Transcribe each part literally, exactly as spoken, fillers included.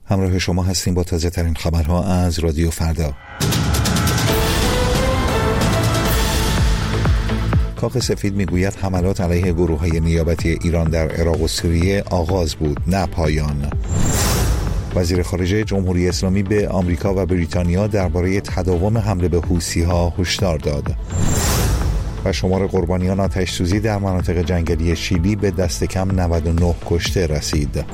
همراه شما هستیم با تازه ترین خبرها از رادیو فردا. کاخ سفید میگوید حملات علیه گروه‌های نیابتی ایران در عراق و سوریه آغاز بود، نه پایان. وزیر خارجه جمهوری اسلامی به آمریکا و بریتانیا درباره تداوم حمله به حوثی‌ها هشدار داد. و شمار قربانیان آتش‌سوزی در مناطق جنگلی شیلی به دست کم نود و نه کشته رسید.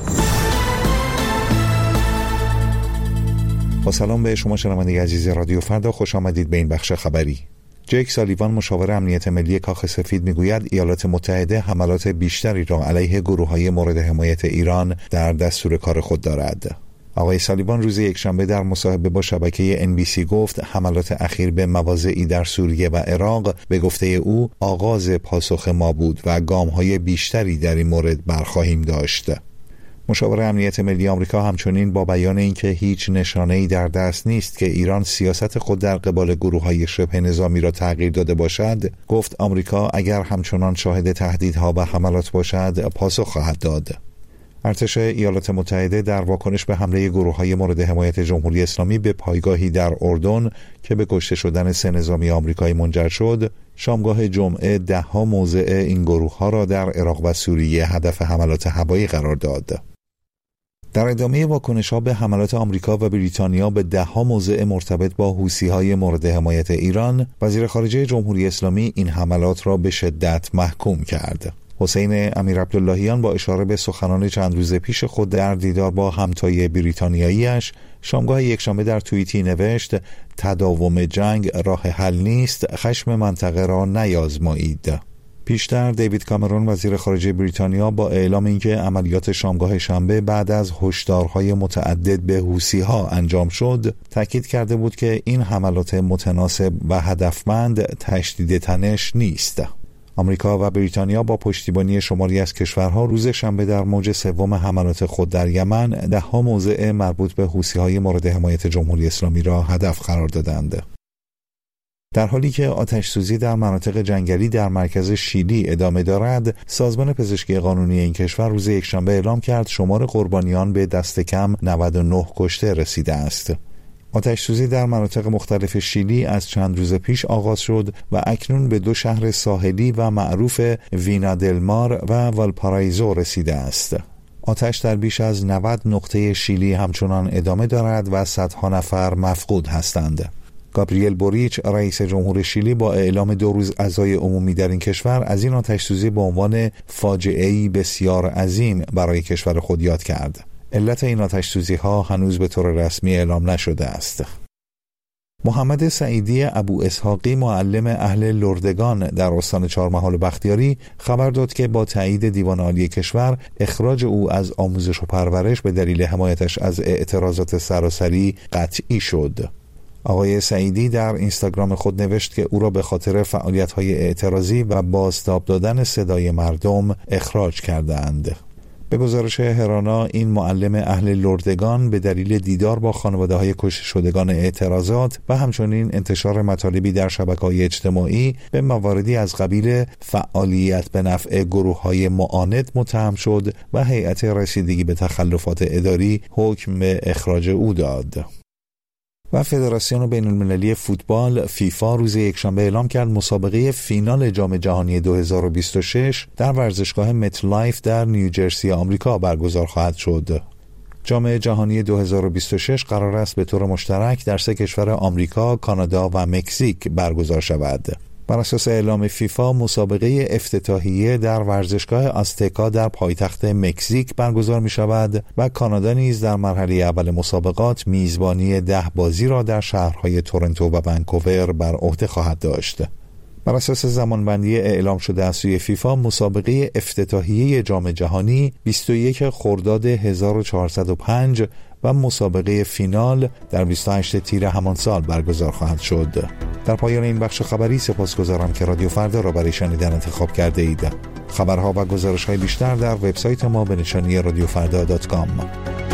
با سلام به شما شنونده عزیز رادیو فردا، خوش آمدید به این بخش خبری. جیک سالیوان مشاور امنیت ملی کاخ سفید میگوید ایالات متحده حملات بیشتری را علیه گروه‌های مورد حمایت ایران در دستور کار خود دارد. آقای سالیوان روز یکشنبه در مصاحبه با شبکه ان بی سی گفت حملات اخیر به مواضعی در سوریه و عراق به گفته او آغاز پاسخ ما بود و گام‌های بیشتری در این مورد برخواهیم داشت. مشاور امنیت ملی آمریکا همچنین با بیان اینکه هیچ نشانه‌ای در دست نیست که ایران سیاست خود در قبال گروه‌های شبه نظامی را تغییر داده باشد، گفت آمریکا اگر همچنان شاهد تهدیدها و حملات باشد پاسخ خواهد داد. ارتش ایالات متحده در واکنش به حمله گروه‌های مورد حمایت جمهوری اسلامی به پایگاهی در اردن که به کشته شدن سه نظامی آمریکایی منجر شد، شامگاه جمعه ده‌ها موضع این گروه‌ها را در عراق و سوریه هدف حملات هوایی قرار داد. در ادامه واکنش‌ها به حملات آمریکا و بریتانیا به ده‌ها موضع مرتبط با حوثی‌های مورد حمایت ایران، وزیر خارجه جمهوری اسلامی این حملات را به شدت محکوم کرد. حسین امیرعبداللهیان با اشاره به سخنان چند روز پیش خود در دیدار با همتای بریتانیایی‌اش، شامگاه یکشنبه در توییتی نوشت تداوم جنگ راه حل نیست، خشم منطقه را نیازمایید. پیشتر دیوید کامرون وزیر خارجه بریتانیا با اعلام اینکه عملیات شامگاه شنبه بعد از هشدارهای متعدد به حوثی‌ها انجام شد، تاکید کرده بود که این حملات متناسب و هدفمند تشدید تنش نیست. آمریکا و بریتانیا با پشتیبانی شماری از کشورها روز شنبه در موج سوم حملات خود در یمن ده‌ها موضع مربوط به حوثی‌های مورد حمایت جمهوری اسلامی را هدف قرار دادند. در حالی که آتش‌سوزی در مناطق جنگلی در مرکز شیلی ادامه دارد، سازمان پزشکی قانونی این کشور روز یکشنبه اعلام کرد شمار قربانیان به دست کم نود و نه کشته رسیده است. آتش‌سوزی در مناطق مختلف شیلی از چند روز پیش آغاز شد و اکنون به دو شهر ساحلی و معروف وینا دل مار و والپارائیزو رسیده است. آتش در بیش از نود نقطه شیلی همچنان ادامه دارد و صدها نفر مفقود هستند. گابریل بوریچ رئیس جمهور شیلی با اعلام دو روز عزای عمومی در این کشور از این آتش‌سوزی به عنوان فاجعه‌ای بسیار عظیم برای کشور خود یاد کرد. علت این آتش‌سوزی‌ها هنوز به طور رسمی اعلام نشده است. محمد سعیدی ابو اسحاقی معلم اهل لردگان در استان چهارمحال و بختیاری خبر داد که با تایید دیوان عالی کشور اخراج او از آموزش و پرورش به دلیل حمایتش از اعتراضات سراسری قطعی شد. آقای سعیدی در اینستاگرام خود نوشت که او را به خاطر فعالیت‌های اعتراضی و بازتاب دادن صدای مردم اخراج کردند. به گزارش هرانا، این معلم اهل لردگان به دلیل دیدار با خانواده‌های کشته شدگان اعتراضات و همچنین انتشار مطالبی در شبکه‌های اجتماعی به مواردی از قبیل فعالیت به نفع گروه‌های معاند متهم شد و هیئت رسیدگی به تخلفات اداری حکم به اخراج او داد. و فدراسیون بین المللی فوتبال فیفا روز یکشنبه اعلام کرد مسابقه فینال جام جهانی دو هزار و بیست و شش در ورزشگاه مت لایف در نیوجرسی آمریکا برگزار خواهد شد. جام جهانی دو هزار و بیست و شش قرار است به طور مشترک در سه کشور آمریکا، کانادا و مکزیک برگزار شود. بر اساس اعلام فیفا مسابقه افتتاحیه در ورزشگاه آزتکا در پایتخت مکزیک برگزار می شود و کانادا نیز در مرحله اول مسابقات میزبانی ده بازی را در شهرهای تورنتو و ونکوور بر عهده خواهد داشت. بر اساس زمانبندی اعلام شده از سوی فیفا مسابقه افتتاحیه جام جهانی بیست و یک خرداد هزار و چهارصد و پنج و مسابقه فینال در بیست و هشت تیر همان سال برگزار خواهد شد. در پایان این بخش خبری سپاسگزارم که رادیو فردا را برای شنیدن انتخاب کرده اید. خبرها و گزارش‌های بیشتر در وبسایت ما به نشانی رادیو فردا دات کام.